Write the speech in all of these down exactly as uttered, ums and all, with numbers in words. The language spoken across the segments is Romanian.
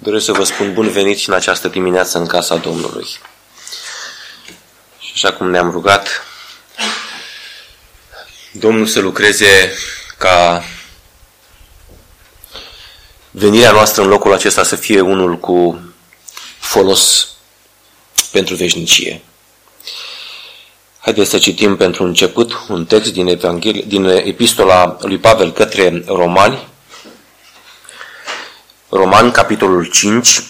Doresc să vă spun bun venit și în această dimineață în casa Domnului. Și așa cum ne-am rugat, Domnul să lucreze ca venirea noastră în locul acesta să fie unul cu folos pentru veșnicie. Haideți să citim pentru început un text din, Evanghelie, din Epistola lui Pavel către Romani, Romani, capitolul cinci.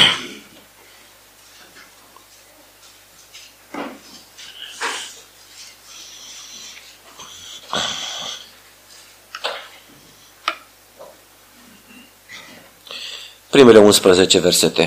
Primele unsprezece versete.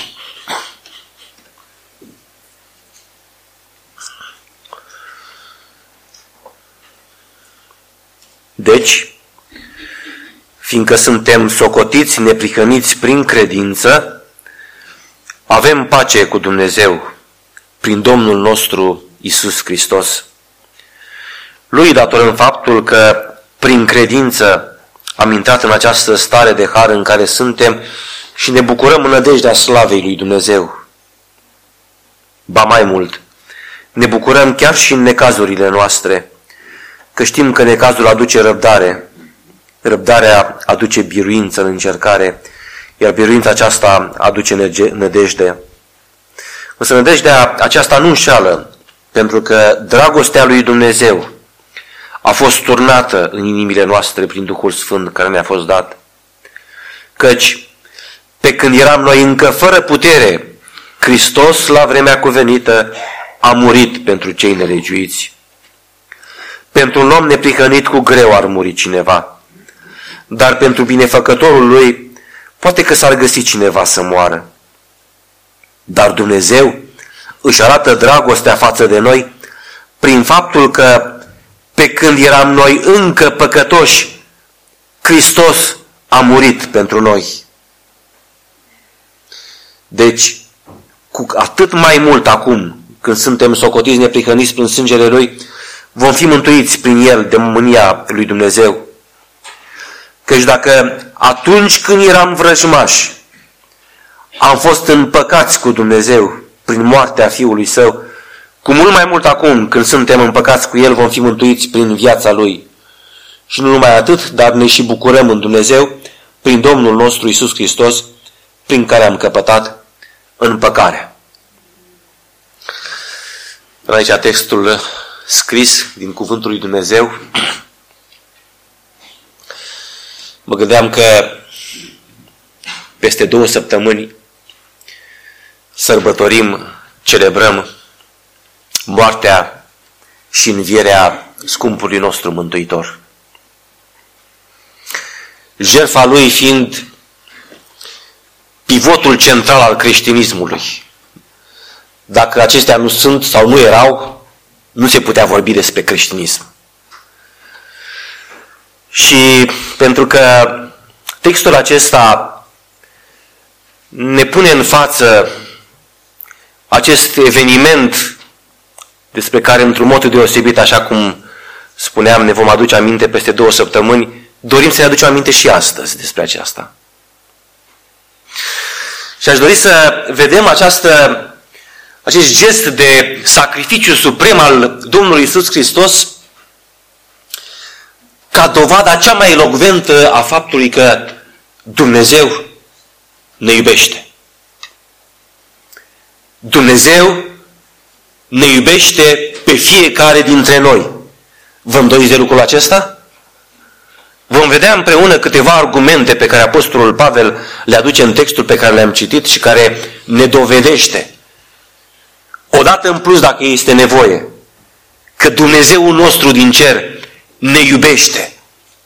Deci, fiindcă suntem socotiți neprihăniți prin credință, avem pace cu Dumnezeu prin Domnul nostru Iisus Hristos. Lui datorăm faptul că prin credință am intrat în această stare de har în care suntem și ne bucurăm în nădejdea slavei lui Dumnezeu. Ba mai mult, ne bucurăm chiar și în necazurile noastre, că știm că necazul aduce răbdare, răbdarea aduce biruință în încercare, iar biruința aceasta aduce nădejde. Însă nădejdea aceasta nu înșeală, pentru că dragostea lui Dumnezeu a fost turnată în inimile noastre prin Duhul Sfânt care ne-a fost dat. Căci, pe când eram noi încă fără putere, Hristos, la vremea cuvenită, a murit pentru cei nelegiuiți. Pentru un om neprihănit cu greu ar muri cineva, dar pentru binefăcătorul lui poate că s-ar găsi cineva să moară. Dar Dumnezeu își arată dragostea față de noi prin faptul că pe când eram noi încă păcătoși, Hristos a murit pentru noi. Deci, cu atât mai mult acum, când suntem socotiți neprihăniți prin sângele Lui, vom fi mântuiți prin El de mânia lui Dumnezeu. Căci dacă atunci când eram vrăjmași, am fost împăcați cu Dumnezeu prin moartea Fiului Său, cu mult mai mult acum, când suntem împăcați cu El, vom fi mântuiți prin viața Lui. Și nu numai atât, dar ne și bucurăm în Dumnezeu prin Domnul nostru Iisus Hristos, prin care am căpătat împăcarea. Aici textul scris din Cuvântul lui Dumnezeu. Mă gândeam că peste două săptămâni sărbătorim, celebrăm moartea și învierea scumpului nostru Mântuitor. Jertfa Lui fiind pivotul central al creștinismului. Dacă acestea nu sunt sau nu erau, nu se putea vorbi despre creștinism. Și pentru că textul acesta ne pune în față acest eveniment despre care, într-un mod deosebit, așa cum spuneam, ne vom aduce aminte peste două săptămâni, dorim să ne aducem aminte și astăzi despre aceasta. Și aș dori să vedem această, acest gest de sacrificiu suprem al Domnului Iisus Hristos ca dovada cea mai elocventă a faptului că Dumnezeu ne iubește. Dumnezeu ne iubește pe fiecare dintre noi. Vă îndoiți de lucrul acesta? Vom vedea împreună câteva argumente pe care Apostolul Pavel le aduce în textul pe care le-am citit și care ne dovedește, odată în plus dacă este nevoie, că Dumnezeul nostru din cer ne iubește.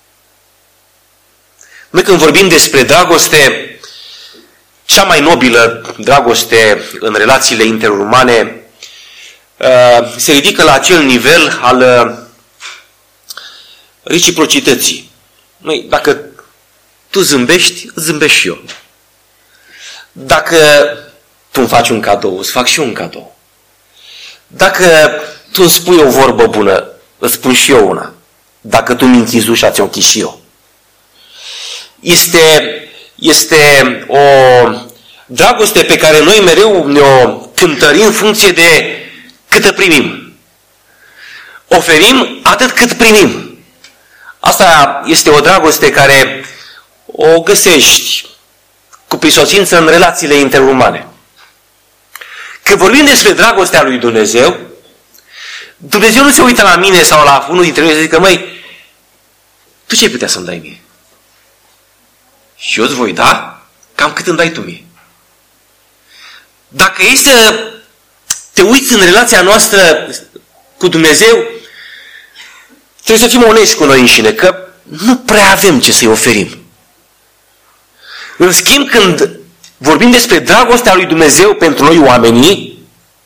Noi când vorbim despre dragoste, cea mai nobilă dragoste în relațiile interumane, se ridică la acel nivel al reciprocității. Noi, dacă tu zâmbești, zâmbesc și eu. Dacă tu îmi faci un cadou, îți fac și eu un cadou. Dacă tu îmi spui o vorbă bună, îți spun și eu una. Dacă tu mi închizi ușa, ți-o închid și eu. Este, este o dragoste pe care noi mereu ne-o cântărim în funcție de cât primim. Oferim atât cât primim. Asta este o dragoste care o găsești cu prisosință în relațiile interumane. Când vorbim despre dragostea lui Dumnezeu, Dumnezeu nu se uită la mine sau la unul dintre noi și zică, măi, tu ce ai putea să-mi dai mie? Și eu îți voi da cam cât îmi dai tu mie. Dacă e să te uiți în relația noastră cu Dumnezeu, trebuie să fim onești cu noi înșine, că nu prea avem ce să-i oferim. În schimb, când vorbim despre dragostea lui Dumnezeu pentru noi oamenii,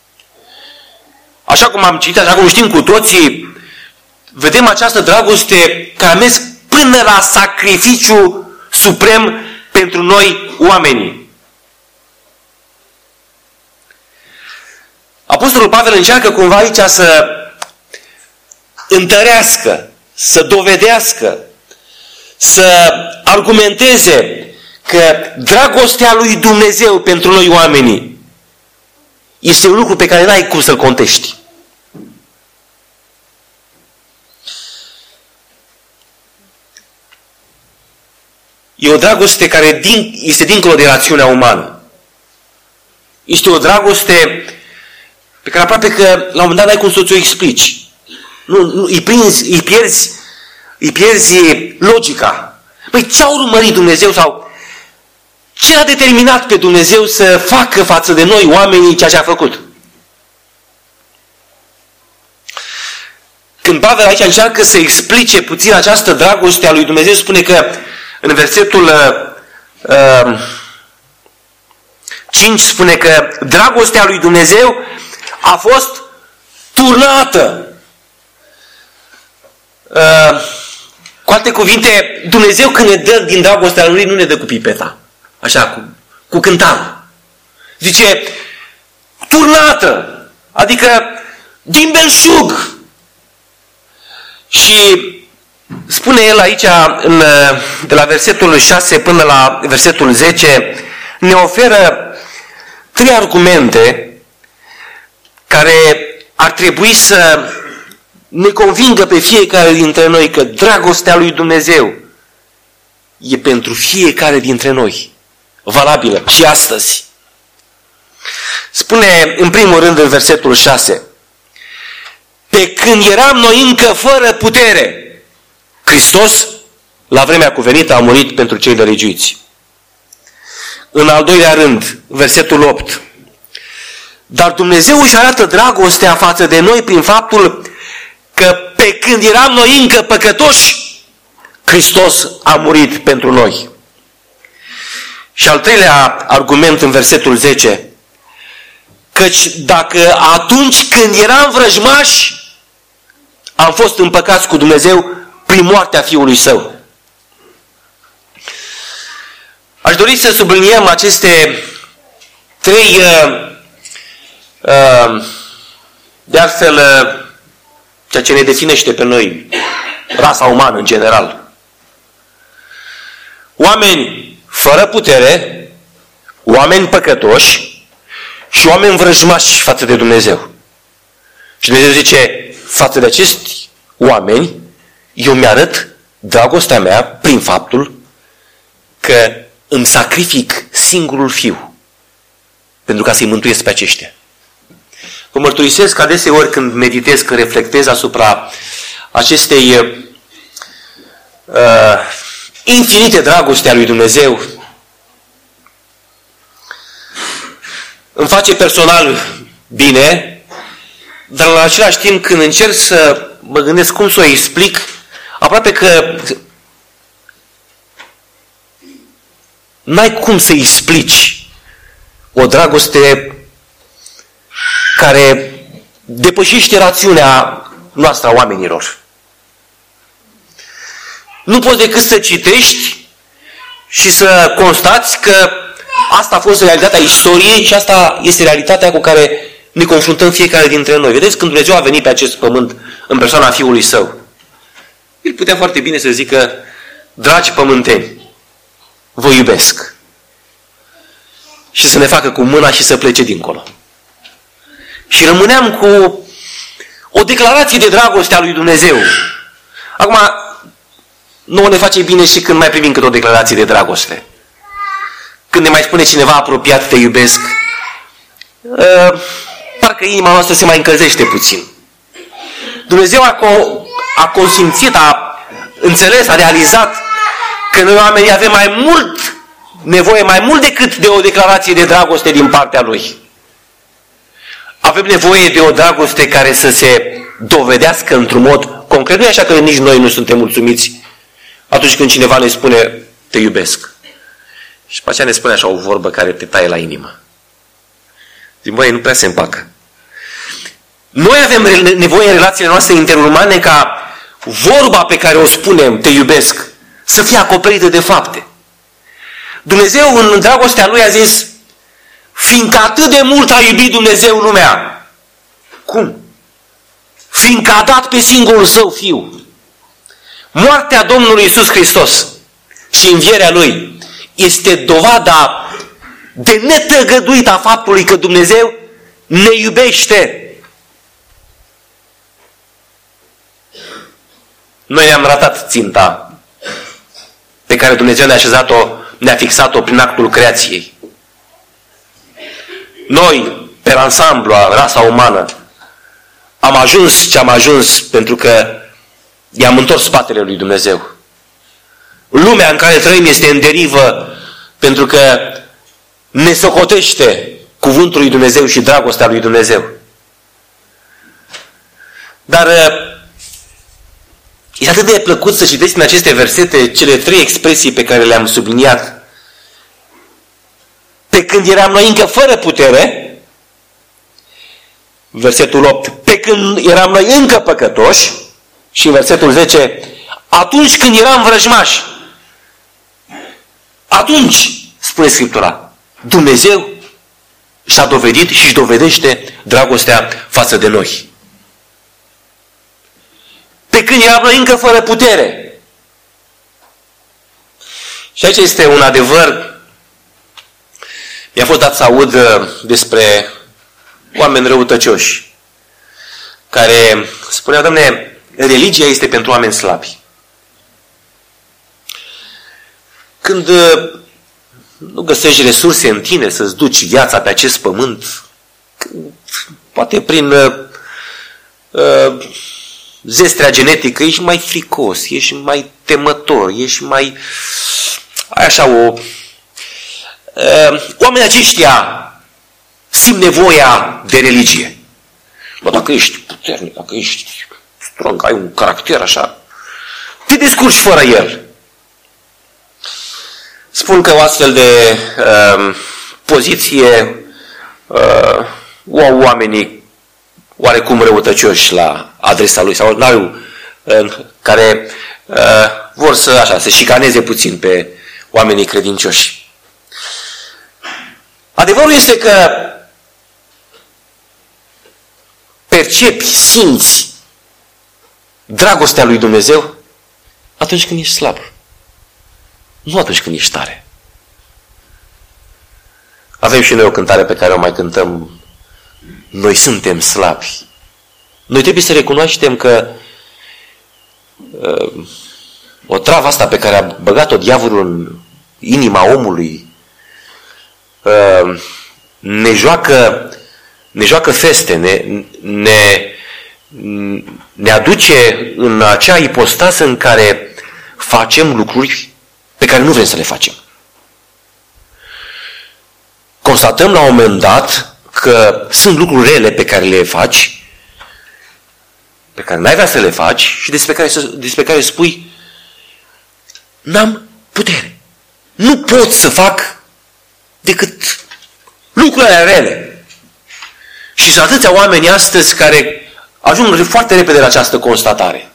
așa cum am citit, așa cum știm cu toții, vedem această dragoste care a mers până la sacrificiu suprem pentru noi oamenii. Apostolul Pavel încearcă cumva aici să întărească, să dovedească, să argumenteze că dragostea lui Dumnezeu pentru noi oamenii este un lucru pe care n-ai cum să-l contești. E o dragoste care din, este dincolo de rațiunea umană. Este o dragoste pe care aproape că la un moment dat n-ai cum să ți-o explici. Nu, nu, îi, prinzi, îi, pierzi, îi pierzi logica. Păi ce a urmărit Dumnezeu sau ce a determinat pe Dumnezeu să facă față de noi oamenii ceea ce a făcut? Când Pavel aici încearcă să explice puțin această dragoste a lui Dumnezeu, spune că în versetul uh, cinci spune că dragostea lui Dumnezeu a fost turnată. Uh, cu alte cuvinte, Dumnezeu când ne dă din dragostea lui, nu ne dă cu pipeta. Așa, cu, cu cântarul. Zice, turnată. Adică din belșug. Și spune el aici, în, de la versetul șase până la versetul zece, ne oferă trei argumente care ar trebui să ne convingă pe fiecare dintre noi că dragostea lui Dumnezeu e pentru fiecare dintre noi, valabilă și astăzi. Spune în primul rând în versetul șase, pe când eram noi încă fără putere, Hristos, la vremea cuvenită, a murit pentru cei nelegiuiți. În al doilea rând, versetul opt, dar Dumnezeu își arată dragostea față de noi prin faptul că pe când eram noi încă păcătoși, Hristos a murit pentru noi. Și al treilea argument în versetul zece, căci dacă atunci când eram vrăjmași, am fost împăcați cu Dumnezeu prin moartea Fiului Său. Aș dori să subliniem aceste trei, de altfel, ceea ce ne definește pe noi, rasa umană în general. Oameni fără putere, oameni păcătoși și oameni vrăjmași față de Dumnezeu. Și Dumnezeu zice, față de acești oameni, eu mi-arăt dragostea mea prin faptul că îmi sacrific singurul Fiu pentru ca să-i mântuiesc pe aceștia. Vă mărturisesc că adeseori când meditez, când reflectez asupra acestei uh, infinite dragoste a lui Dumnezeu, îmi face personal bine, dar în același timp când încerc să mă gândesc cum să o explic, aproape că n-ai cum să explici o dragoste care depășește rațiunea noastră a oamenilor. Nu poți decât să citești și să constați că asta a fost realitatea istoriei și asta este realitatea cu care ne confruntăm fiecare dintre noi. Vedeți, când Dumnezeu a venit pe acest pământ în persoana Fiului Său, El putea foarte bine să zică, dragi pământeni, vă iubesc. și să ne facă cu mâna și să plece dincolo. Și rămâneam cu o declarație de dragoste a lui Dumnezeu. Acum, nouă ne face bine și când mai primim câte o declarație de dragoste. Când ne mai spune cineva apropiat, te iubesc, parcă inima noastră se mai încălzește puțin. Dumnezeu a, co- a consimțit, a înțeles, a realizat că noi oamenii avem mai mult nevoie, mai mult decât de o declarație de dragoste din partea Lui. Avem nevoie de o dragoste care să se dovedească într-un mod concret. Nu e așa că nici noi nu suntem mulțumiți atunci când cineva ne spune te iubesc. Și după aceea ne spune așa o vorbă care te taie la inimă. Zic, băi, nu prea se împacă. Noi avem nevoie în relațiile noastre interumane ca vorba pe care o spunem, te iubesc, să fie acoperită de fapte. Dumnezeu în dragostea Lui a zis, fiindcă atât de mult a iubit Dumnezeu lumea. Cum? Fiindcă a dat pe singurul Său Fiu. Moartea Domnului Iisus Hristos și învierea Lui este dovada de netăgăduită a faptului că Dumnezeu ne iubește. Noi ne-am ratat ținta pe care Dumnezeu ne-a așezat-o, ne-a fixat-o prin actul creației. Noi, pe ansamblu, a rasa umană, am ajuns ce am ajuns pentru că i-am întors spatele lui Dumnezeu. Lumea în care trăim este în derivă pentru că ne socotește cuvântul lui Dumnezeu și dragostea lui Dumnezeu. Dar e atât de plăcut să citești în aceste versete cele trei expresii pe care le-am subliniat. Pe când eram noi încă fără putere, versetul opt, pe când eram noi încă păcătoși, și în versetul zece, atunci când eram vrăjmași, atunci, spune Scriptura, Dumnezeu și-a dovedit și își dovedește dragostea față de noi. Pe când eram noi încă fără putere. Și aici este un adevăr. Mi-a fost dat să aud despre oameni răutăcioși care spuneau, Doamne, religia este pentru oameni slabi. Când nu găsești resurse în tine să-ți duci viața pe acest pământ, poate prin uh, zestrea genetică, ești mai fricos, ești mai temător, ești mai... ai așa o... Uh, oamenii aceștia simt nevoia de religie. Bă, dacă ești puternic, dacă ești strong, ai un caracter așa, te descurci fără el. Spun că o astfel de uh, poziție uh, o au oamenii oarecum răutăcioși la adresa lui sau n-au, uh, care uh, vor să așa, să șicaneze puțin pe oamenii credincioși. Adevărul este că percepi, simți dragostea lui Dumnezeu atunci când ești slab. Nu atunci când ești tare. Avem și noi o cântare pe care o mai cântăm. Noi suntem slabi. Noi trebuie să recunoaștem că uh, o travă asta pe care a băgat-o diavolul în inima omului uh, ne joacă ne joacă feste, ne, ne, ne aduce în acea ipostasă în care facem lucruri pe care nu vrem să le facem. Constatăm la un moment dat că sunt lucruri rele pe care le faci, pe care n-ai vrea să le faci și despre care, despre care spui n-am putere. Nu pot să fac decât lucrurile rele. Și sunt atâția oameni astăzi care ajung foarte repede la această constatare.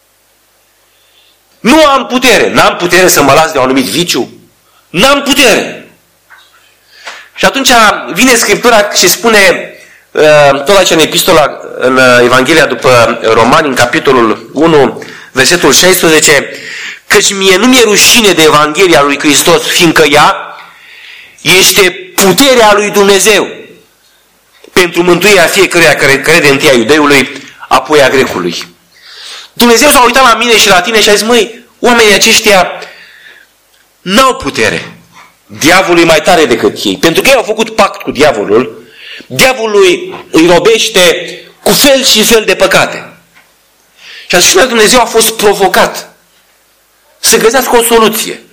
Nu am putere. N-am putere să mă las de un anumit viciu. N-am putere. Și atunci vine Scriptura și spune, tot aici în epistola, în Evanghelia după Romani, în capitolul unu, versetul șaisprezece, căci mie nu mi-e rușine de Evanghelia lui Hristos, fiindcă ea este puterea lui Dumnezeu pentru mântuirea fiecăruia care crede întâi a iudeului, apoi a grecului. Dumnezeu s-a uitat la mine și la tine și a zis, măi, oamenii aceștia n-au putere. Diavolul e mai tare decât ei. Pentru că ei au făcut pact cu diavolul, diavolul îi robește cu fel și fel de păcate. Și atunci Dumnezeu a fost provocat să găsească o soluție.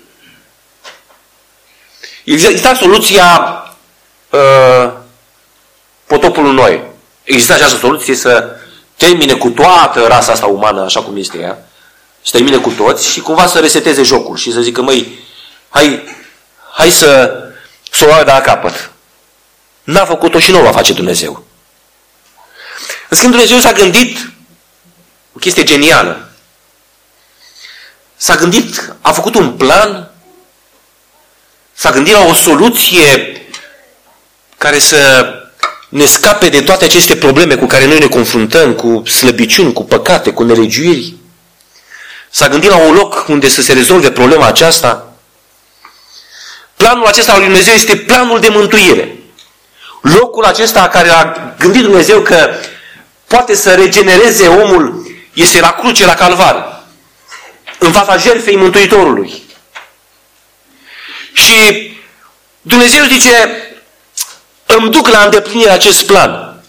Exista soluția uh, potopului Noe. Exista această soluție să termine cu toată rasa asta umană, așa cum este ea, să termine cu toți și cumva să reseteze jocul și să zică, măi, hai, hai să, să o luăm de la capăt. N-a făcut-o și nu o va face Dumnezeu. În schimb, Dumnezeu s-a gândit o chestie genială. S-a gândit, a făcut un plan, s-a gândit la o soluție care să ne scape de toate aceste probleme cu care noi ne confruntăm, cu slăbiciuni, cu păcate, cu nelegiuiri. S-a gândit la un loc unde să se rezolve problema aceasta. Planul acesta al lui Dumnezeu este planul de mântuire. Locul acesta care a gândit Dumnezeu că poate să regenereze omul este la cruce, la Calvar, în fața jertfei Mântuitorului. Și Dumnezeu zice, îmi duc la îndeplinire acest plan.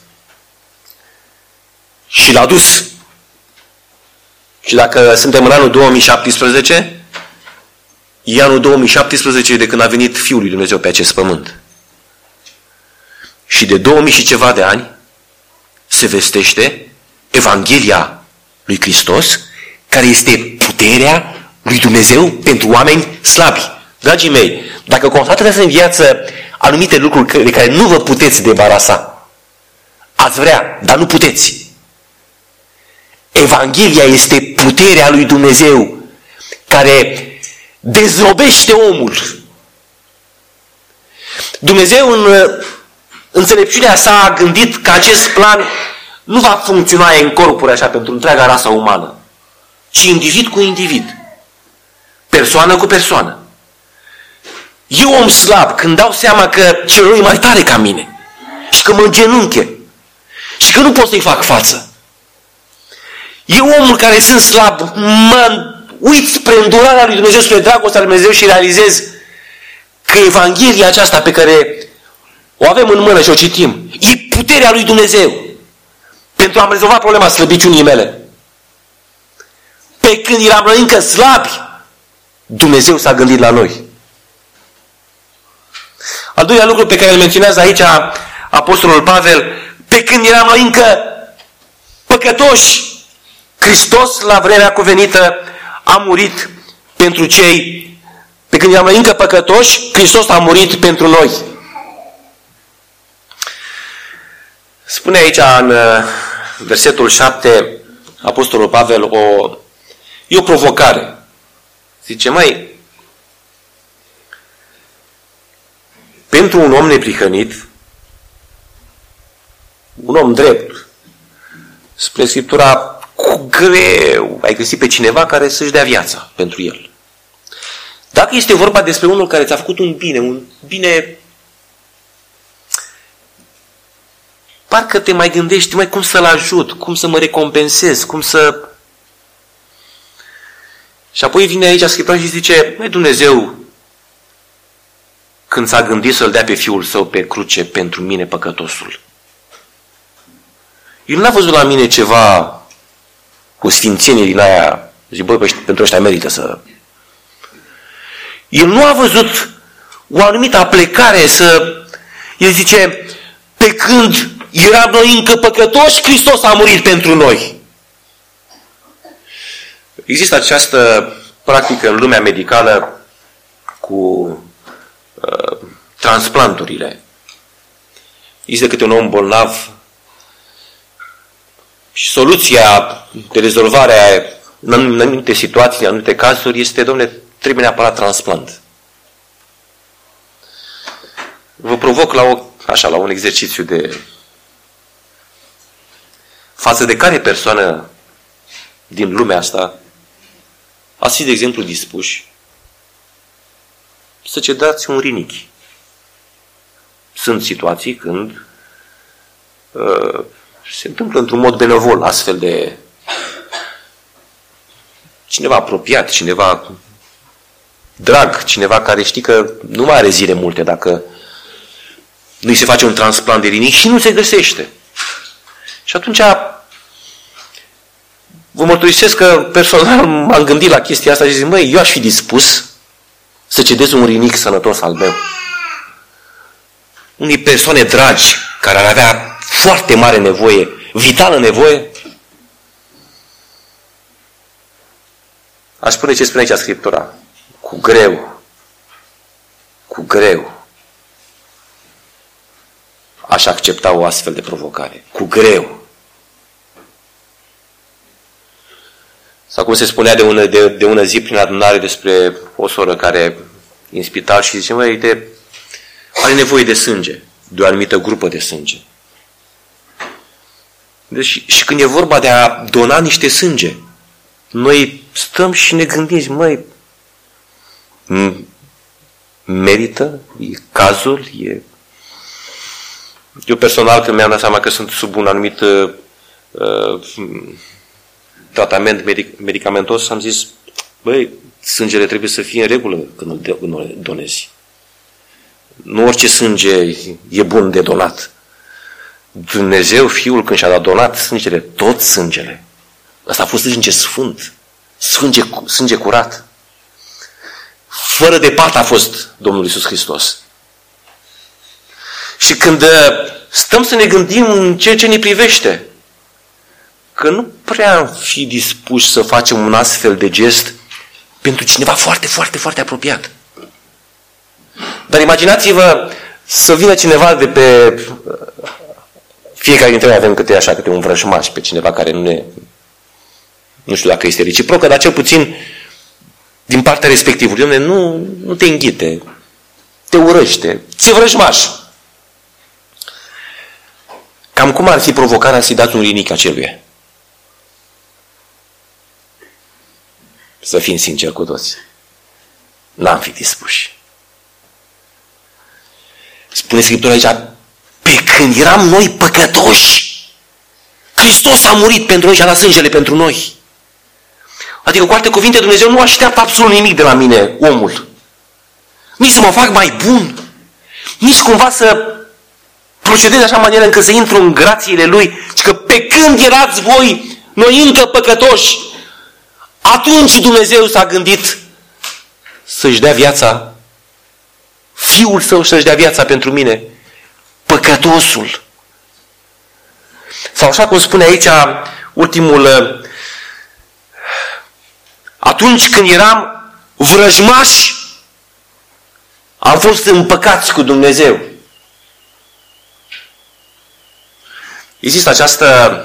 Și l-a dus. Și dacă suntem în anul două mii șaptesprezece, e anul două mii șaptesprezece de când a venit Fiul lui Dumnezeu pe acest pământ. Și de două mii și ceva de ani se vestește Evanghelia lui Hristos, care este puterea lui Dumnezeu pentru oameni slabi. Dragii mei, dacă constatați în viață anumite lucruri de care nu vă puteți debarasa, ați vrea, dar nu puteți. Evanghelia este puterea lui Dumnezeu care dezrobește omul. Dumnezeu în înțelepciunea sa a gândit că acest plan nu va funcționa în corpuri așa pentru întreaga rasă umană, ci individ cu individ, persoană cu persoană. Eu, om slab, când dau seama că celălalt e mai tare ca mine și că mă îngenunche și că nu pot să-i fac față, eu, omul care sunt slab, mă uit spre îndurarea lui Dumnezeu, spre dragostea lui Dumnezeu și realizez că Evanghelia aceasta pe care o avem în mână și o citim, e puterea lui Dumnezeu pentru a-mi rezolva problema slăbiciunii mele. Pe când eram noi încă slabi, Dumnezeu s-a gândit la noi. Al doilea lucru pe care îl menționează aici Apostolul Pavel, pe când eram noi încă păcătoși, Hristos la vremea cuvenită a murit pentru cei, pe când eram noi încă păcătoși, Hristos a murit pentru noi. Spune aici în versetul șapte Apostolul Pavel o, e o provocare. Zice, măi, pentru un om neprihănit, un om drept, spre Scriptura, cu greu ai găsit pe cineva care să-și dea viața pentru el. Dacă este vorba despre unul care ți-a făcut un bine, un bine, parcă te mai gândești, mai cum să-l ajut, cum să mă recompensez, cum să... Și apoi vine aici Scriptura și zice, măi, Dumnezeu, când s-a gândit să-L dea pe Fiul Său pe cruce pentru mine păcătosul, El n-a văzut la mine ceva cu sfințenie din aia, zic, băi, pentru ăștia merită să... El nu a văzut o anumită aplecare să... El zice, pe când eram noi încă păcătoși, Hristos a murit pentru noi. Există această practică în lumea medicală cu uh, transplanturile. Există câte un om bolnav și soluția de rezolvare în anumite situații, în anumite cazuri, este, dom'le, trebuie neapărat transplant. Vă provoc la, o, așa, la un exercițiu de față de care persoană din lumea asta ați fi, de exemplu, dispuși să cedați un rinichi. Sunt situații când uh, se întâmplă într-un mod benevol astfel de cineva apropiat, cineva drag, cineva care știi că nu mai are zile multe dacă nu-i se face un transplant de rinichi și nu se găsește. Și atunci vă mărturisesc că personal m-am gândit la chestia asta și zic, măi, eu aș fi dispus să cedez un rinichi sănătos al meu unei persoane dragi care ar avea foarte mare nevoie, vitală nevoie. Aș spune ce spune aici Scriptura. Cu greu, cu greu aș accepta o astfel de provocare. Cu greu. Sau cum se spunea de ună, de, de ună zi prin adunare despre o soră care e în spital și zice, măi, de, are nevoie de sânge, de o anumită grupă de sânge. Deci, și când e vorba de a dona niște sânge, noi stăm și ne gândim, măi, merită? E cazul? E... Eu personal, când mi-am dat seama că sunt sub un anumit uh, tratament medic- medicamentos, am zis, băi, sângele trebuie să fie în regulă când îl donezi. Nu orice sânge e bun de donat. Dumnezeu, Fiul, când și-a dat donat sângele, tot sângele. Asta a fost sânge sfânt, sânge, sânge curat. Fără de pată a fost Domnul Iisus Hristos. Și când stăm să ne gândim în ceea ce ne privește, că nu prea am fi dispuși să facem un astfel de gest pentru cineva foarte, foarte, foarte apropiat. Dar imaginați-vă să vină cineva de pe... Fiecare dintre noi avem câte așa, câte un vrăjmaș pe cineva care nu ne... Nu știu dacă este reciprocă, dar cel puțin din partea respectivului. Nu, nu te înghite, te urăște, ți-e vrăjmaș. Cam cum ar fi provocarea să-i dați un rinichi aceluia? Să fim sinceri cu toți. N-am fi dispuși. Spune Scriptura aici, pe când eram noi păcătoși, Hristos a murit pentru noi și a dat sângele pentru noi. Adică, cu alte cuvinte, Dumnezeu nu așteaptă absolut nimic de la mine, omul. Nici să mă fac mai bun, nici cumva să procedez de așa manieră încât să intru în grațiile Lui, ci că pe când erați voi, noi încă păcătoși, atunci Dumnezeu s-a gândit să-și dea viața, Fiul Său să-și dea viața pentru mine, păcătosul. Sau așa cum spune aici ultimul, atunci când eram vrăjmași, am fost împăcați cu Dumnezeu. Există această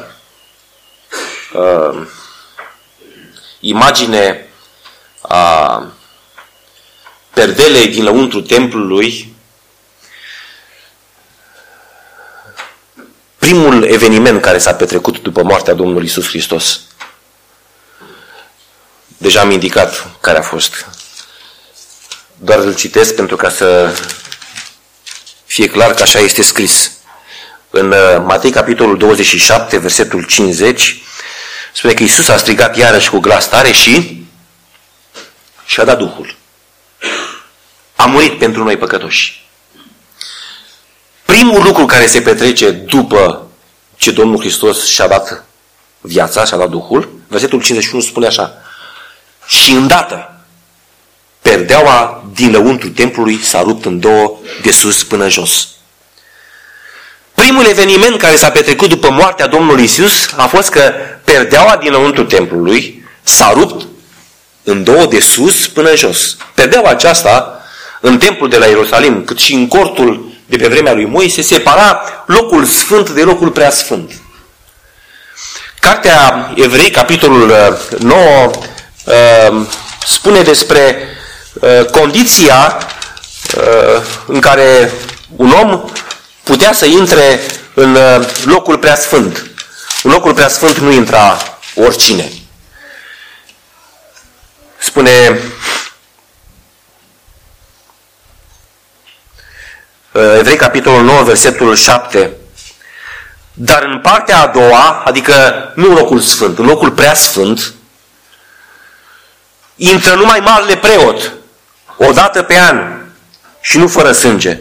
uh, imagine a perdelei din lăuntru templului. Primul eveniment care s-a petrecut după moartea Domnului Iisus Hristos. Deja am indicat care a fost. Doar îl citesc pentru ca să fie clar că așa este scris. În Matei, capitolul douăzeci și șapte, versetul cincizeci, spune că Iisus a strigat iarăși cu glas tare și și-a dat Duhul. A murit pentru noi păcătoși. Primul lucru care se petrece după ce Domnul Hristos și-a dat viața, și-a dat Duhul, versetul cincizeci și unu spune așa: și îndată perdeaua din lăuntru templului s-a rupt în două, de sus până jos. Primul eveniment care s-a petrecut după moartea Domnului Iisus a fost că perdeaua din lăuntru templului s-a rupt în două, de sus până jos. Perdeaua aceasta, în templul de la Ierusalim, cât și în cortul de pe vremea lui Moise, separa locul sfânt de locul preasfânt. Cartea Evrei, capitolul nouă, spune despre condiția în care un om putea să intre în locul preasfânt. În locul preasfânt nu intra oricine. Spune Evrei, capitolul nouă, versetul șapte. Dar în partea a doua, adică nu în locul sfânt, în locul prea sfânt, intră numai marele preot, o dată pe an și nu fără sânge.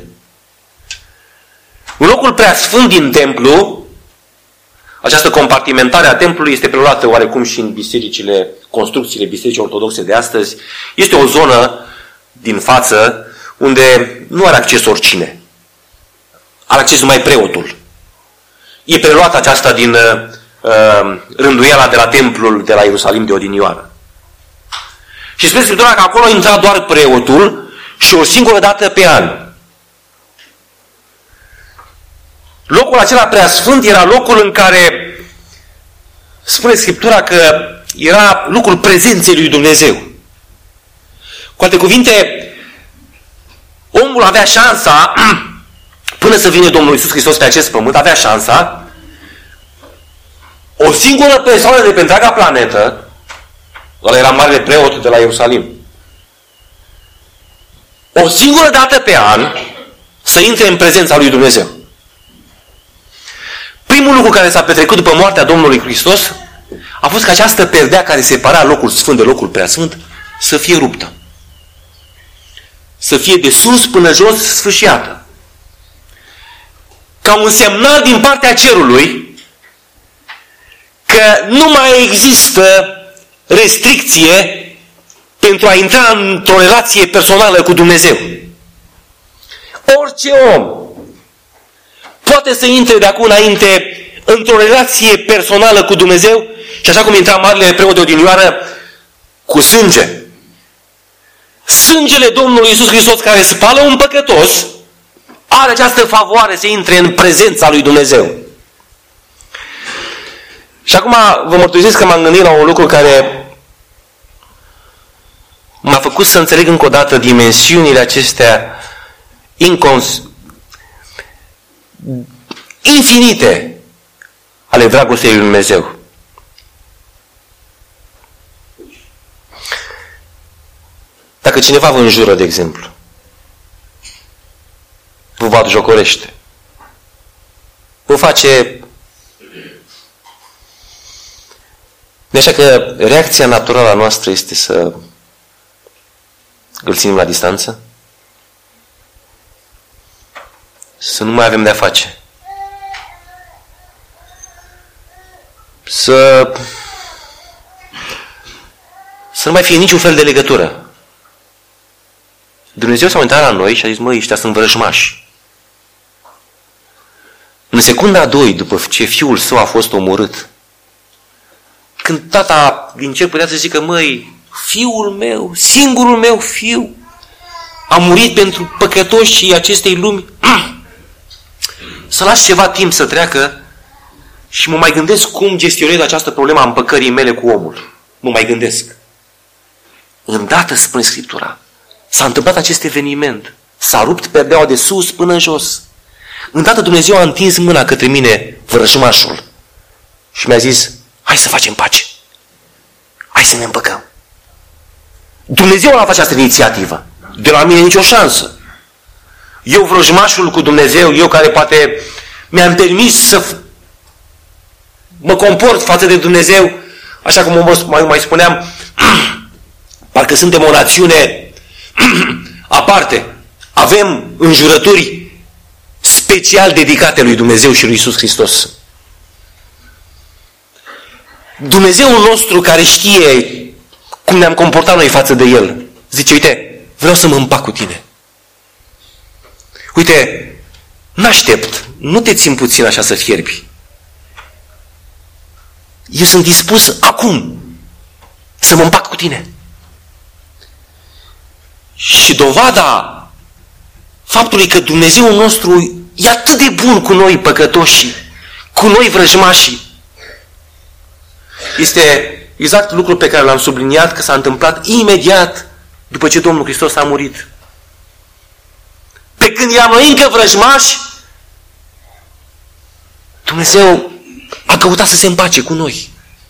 În locul prea sfânt din templu, această compartimentare a templului este preluată oarecum și în bisericile, construcțiile bisericii ortodoxe de astăzi. Este o zonă din față unde nu are acces oricine. Are acces numai preotul. E preluată aceasta din uh, rânduiala de la templul de la Ierusalim de odinioară. Și spune Scriptura că acolo intra doar preotul și o singură dată pe an. Locul acela preasfânt era locul în care spune Scriptura că era locul prezenței lui Dumnezeu. Cu alte cuvinte, omul avea șansa, până să vină Domnul Iisus Hristos pe acest pământ, avea șansa, o singură persoană de pe întreaga planetă, ăla era marele preot de la Ierusalim, o singură dată pe an să intre în prezența lui Dumnezeu. Primul lucru care s-a petrecut după moartea Domnului Hristos a fost că această perdea care separa locul sfânt de locul preasfânt să fie ruptă. Să fie de sus până jos sfâșiată. Ca un semnal din partea cerului că nu mai există restricție pentru a intra într-o relație personală cu Dumnezeu. Orice om poate să intre de acum înainte într-o relație personală cu Dumnezeu și așa cum intra marele preot de odinioară, cu sânge. Sângele Domnului Iisus Hristos care spală un păcătos are această favoare să intre în prezența lui Dumnezeu. Și acum vă mărturisesc că m-am gândit la un lucru care m-a făcut să înțeleg încă o dată dimensiunile acestea incons... infinite ale dragostei lui Dumnezeu. Dacă cineva vă înjură, de exemplu, vă batjocorește, vă face... De așa că reacția naturală a noastră este să îl ținem la distanță, să nu mai avem de-a face, să să nu mai fie niciun fel de legătură. Dumnezeu s-a uitat la noi și a zis, măi, ăștia sunt vrăjmași. În secunda a doi, după ce fiul său a fost omorât, când tata din cer putea să zică, măi, fiul meu, singurul meu fiu, a murit pentru păcătoșii acestei lumi, să las ceva timp să treacă și mă mai gândesc cum gestionez această problemă a împăcării mele cu omul. Mă mai gândesc. Îndată, spune Scriptura, s-a întâmplat acest eveniment. S-a rupt perdeaua de sus până în jos. Îndată Dumnezeu a întins mâna către mine, vrăjmașul, și mi-a zis, hai să facem pace. Hai să ne împăcăm. Dumnezeu a luat această inițiativă. De la mine nicio șansă. Eu, vrăjmașul cu Dumnezeu, eu care poate mi-am permis să mă comport față de Dumnezeu, așa cum mai, mai spuneam, parcă suntem o națiune aparte. Avem înjurături special dedicate lui Dumnezeu și lui Iisus Hristos. Dumnezeul nostru care știe cum ne-am comportat noi față de El, zice, uite, vreau să mă împac cu tine. Uite, n-aștept, nu te țin puțin așa să fierbi. Eu sunt dispus acum să mă împac cu tine. Și dovada faptului că Dumnezeul nostru e atât de bun cu noi păcătoși, cu noi vrăjmașii, este exact lucrul pe care l-am subliniat, că s-a întâmplat imediat după ce Domnul Hristos a murit. Pe când eram noi încă vrăjmași, Dumnezeu a căutat să se împace cu noi.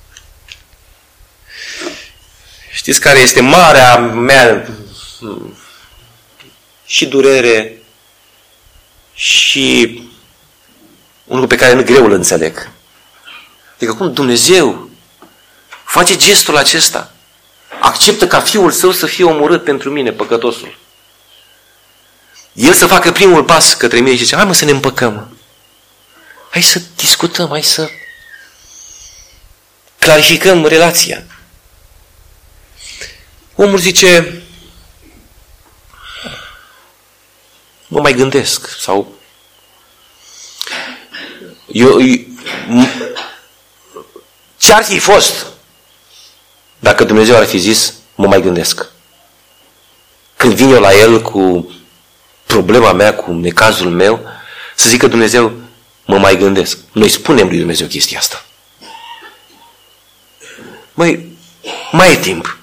Știți care este marea mea și durere Și un lucru pe care nu greu îl înțeleg. Adică cum Dumnezeu face gestul acesta? Acceptă ca Fiul Său să fie omorât pentru mine, păcătosul. El să facă primul pas către mine și zice, hai mă să ne împăcăm. Hai să discutăm, hai să clarificăm relația. Omul zice, mă mai gândesc. Sau eu, eu, ce-ar fi fost dacă Dumnezeu ar fi zis, mă mai gândesc? Când vin eu la El cu problema mea, cu necazul meu, să zică Dumnezeu, mă mai gândesc. Noi spunem lui Dumnezeu chestia asta. Măi, mai e timp.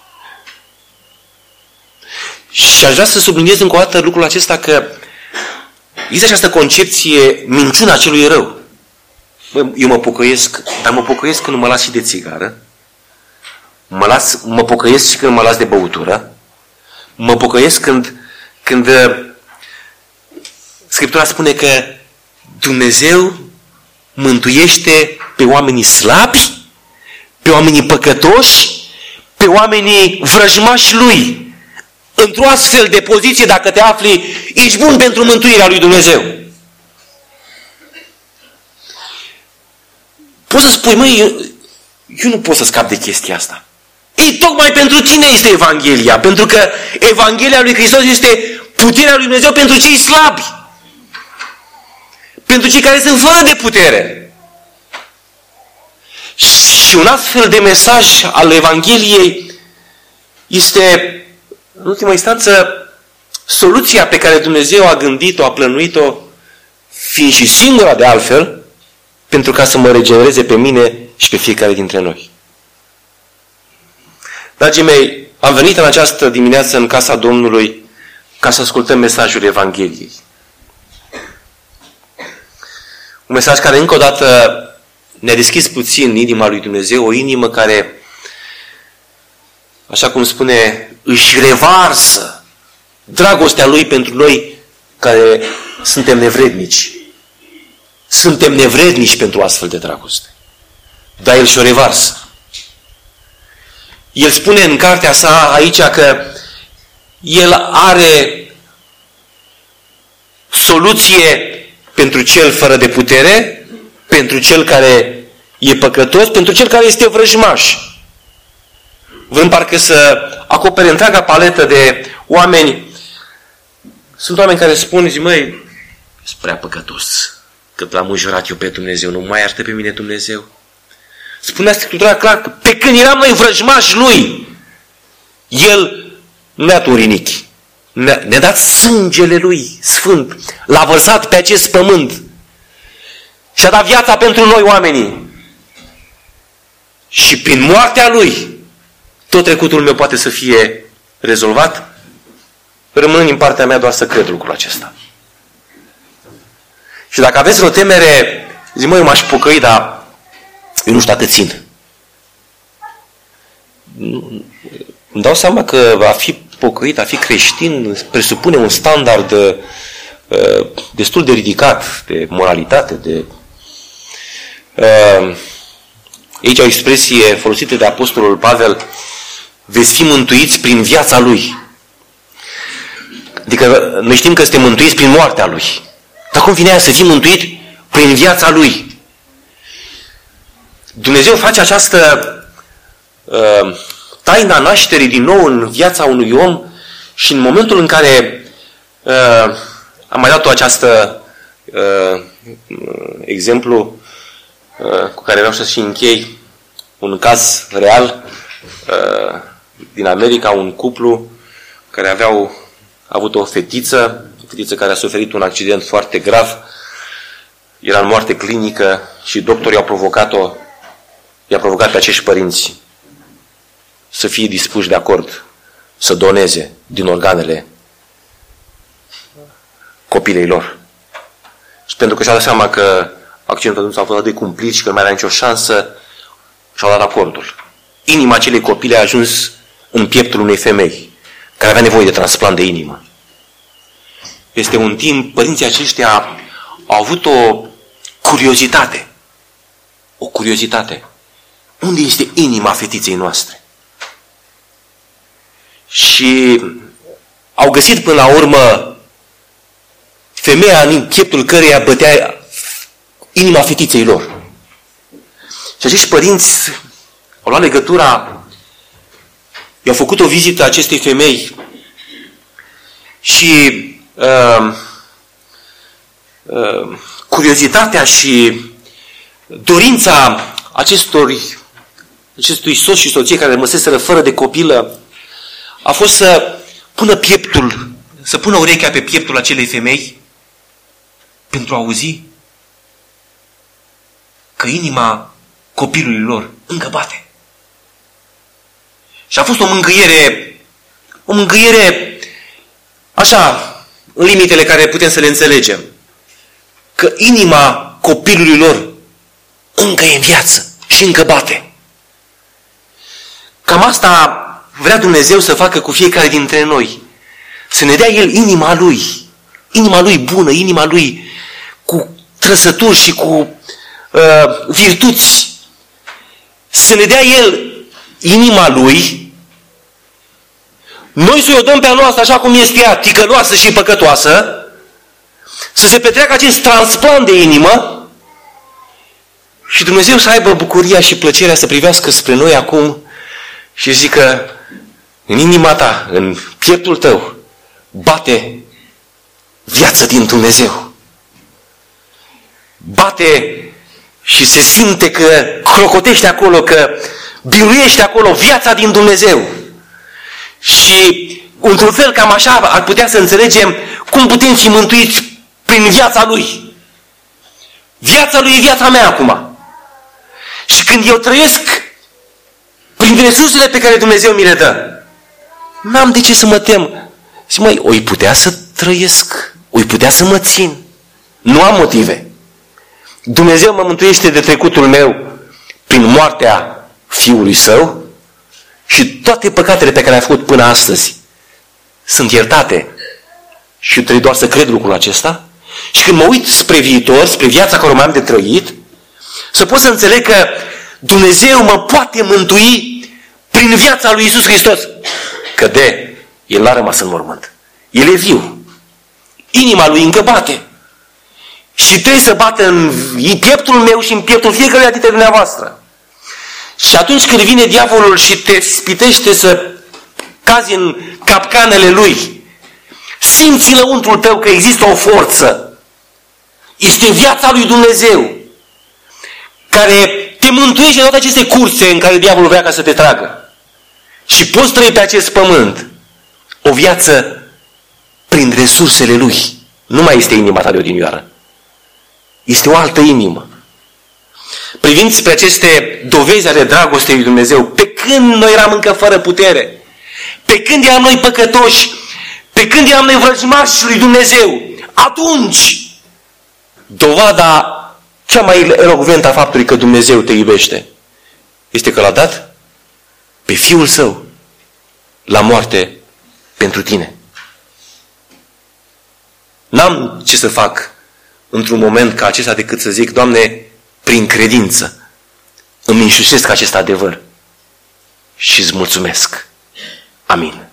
Și aș vrea să subliniez încă o dată lucrul acesta că există această concepție, minciuna celui rău. Bă, eu mă pocăiesc, dar mă pocăiesc când mă las și de țigară, mă, las, mă pocăiesc și când mă las de băutură, mă pocăiesc când, când Scriptura spune că Dumnezeu mântuiește pe oamenii slabi, pe oamenii păcătoși, pe oamenii vrăjmași Lui. Într-o astfel de poziție, dacă te afli, ești bun pentru mântuirea lui Dumnezeu. Poți să spui, măi, eu, eu nu pot să scap de chestia asta. Ei, tocmai pentru tine este Evanghelia, pentru că Evanghelia lui Hristos este puterea lui Dumnezeu pentru cei slabi, pentru cei care sunt fără de putere. Și un astfel de mesaj al Evangheliei este, în ultima instanță, soluția pe care Dumnezeu a gândit-o, a plănuit-o, fiind și singura de altfel, pentru ca să mă regenereze pe mine și pe fiecare dintre noi. Dragii mei, am venit în această dimineață în casa Domnului ca să ascultăm mesajul Evangheliei. Un mesaj care încă o dată ne-a deschis puțin inima lui Dumnezeu, o inimă care, așa cum spune, își revarsă dragostea Lui pentru noi care suntem nevrednici. Suntem nevrednici pentru astfel de dragoste. Dar El și-o revarsă. El spune în cartea sa aici că El are soluție pentru cel fără de putere, pentru cel care e păcătos, pentru cel care este vrăjmaș. Vrând parcă să acopere întreaga paletă de oameni. Sunt oameni care spun, zi, măi, sunt prea păcătos, cât l-am înjurat eu pe Dumnezeu, nu mai iartă pe mine Dumnezeu. Spunea Scriptura clar că pe când eram noi vrăjmași Lui, El ne-a dat un rinichi. Ne-a, ne-a dat sângele Lui Sfânt. L-a vărsat pe acest pământ. Și-a dat viața pentru noi oamenii. Și prin moartea Lui, tot trecutul meu poate să fie rezolvat, rămânând în partea mea doar să cred lucrul acesta. Și dacă aveți vreo temere, zi, măi, eu m-aș pocăi, dar eu nu știu dacă țin. Îmi dau seama că a fi pocăit, a fi creștin, presupune un standard uh, destul de ridicat de moralitate, de... Uh, aici o expresie folosită de Apostolul Pavel, veți fi mântuiți prin viața Lui. Adică noi știm că suntem mântuiți prin moartea Lui. Dar cum vine aia să fim mântuit prin viața Lui? Dumnezeu face această uh, taina nașterii din nou în viața unui om și în momentul în care uh, am mai dat-o această uh, exemplu uh, cu care vreau să și închei, un caz real uh, din America, un cuplu care aveau a avut o fetiță, o fetiță care a suferit un accident foarte grav, era în moarte clinică și doctorii au provocat-o, i-a provocat pe acești părinți să fie dispuși de acord să doneze din organele copilei lor. Și pentru că și-au dat seama că accidentul nu s-a fost de cumplit și că nu mai era nicio șansă, și-au dat acordul. Inima acelei copile a ajuns în pieptul unei femei care avea nevoie de transplant de inimă. peste un timp, părinții aceștia au avut o curiozitate. O curiozitate. Unde este inima fetiței noastre? Și au găsit până la urmă femeia în pieptul căreia bătea inima fetiței lor. Și acești părinți au luat legătura, i-au făcut o vizită acestei femei și uh, uh, curiozitatea și dorința acestor, acestui soț și soție care rămăseseră fără de copilă a fost să pună pieptul, să pună urechea pe pieptul acelei femei pentru a auzi că inima copilului lor încă bate. Și a fost o mângâiere, o mângâiere așa, în limitele care putem să le înțelegem. Că inima copilului lor încă e în viață și încă bate. Cam asta vrea Dumnezeu să facă cu fiecare dintre noi. Să ne dea El inima Lui. Inima Lui bună, inima Lui cu trăsături și cu uh, virtuți. Să ne dea El inima Lui. Noi să o dăm pe a noastră așa cum este ea, ticăloasă și păcătoasă. Să se petreacă acest transplant de inimă. Și Dumnezeu să aibă bucuria și plăcerea să privească spre noi acum și zică, în inima ta, în pieptul tău, bate viața din Dumnezeu. Bate și se simte că crocotește acolo, că biruiește acolo viața din Dumnezeu. Și într-un fel cam așa ar putea să înțelegem cum putem fi mântuiți prin viața Lui. Viața Lui e viața mea acum. Și când eu trăiesc prin resursele pe care Dumnezeu mi le dă, n-am de ce să mă tem. Și măi, oi putea să trăiesc, oi putea să mă țin. Nu am motive. Dumnezeu mă mântuiește de trecutul meu prin moartea Fiului Său și toate păcatele pe care le-am făcut până astăzi sunt iertate. Și eu trebuie doar să cred lucrul acesta. Și când mă uit spre viitor, spre viața care mai am de trăit, să pot să înțeleg că Dumnezeu mă poate mântui prin viața lui Iisus Hristos. Că de, El n-a rămas în mormânt. El e viu. Inima Lui încă bate. Și trebuie să bată în pieptul meu și în pieptul fiecăruia dintre dumneavoastră. Și atunci când vine diavolul și te spitește să cazi în capcanele lui, simți înăuntrul tău că există o forță. Este viața lui Dumnezeu care te mântuiește în toate aceste curse în care diavolul vrea ca să te tragă. Și poți trăi pe acest pământ o viață prin resursele Lui. Nu mai este inima ta de odinioară. Este o altă inimă. Privind spre aceste dovezi ale dragostei lui Dumnezeu, pe când noi eram încă fără putere, pe când eram noi păcătoși, pe când eram noi vrăjmași lui Dumnezeu, atunci dovada cea mai elocventă a faptului că Dumnezeu te iubește este că L-a dat pe Fiul Său la moarte pentru tine. N-am ce să fac într-un moment ca acesta decât să zic, Doamne, prin credință îmi înșușesc acest adevăr și îți mulțumesc. Amin.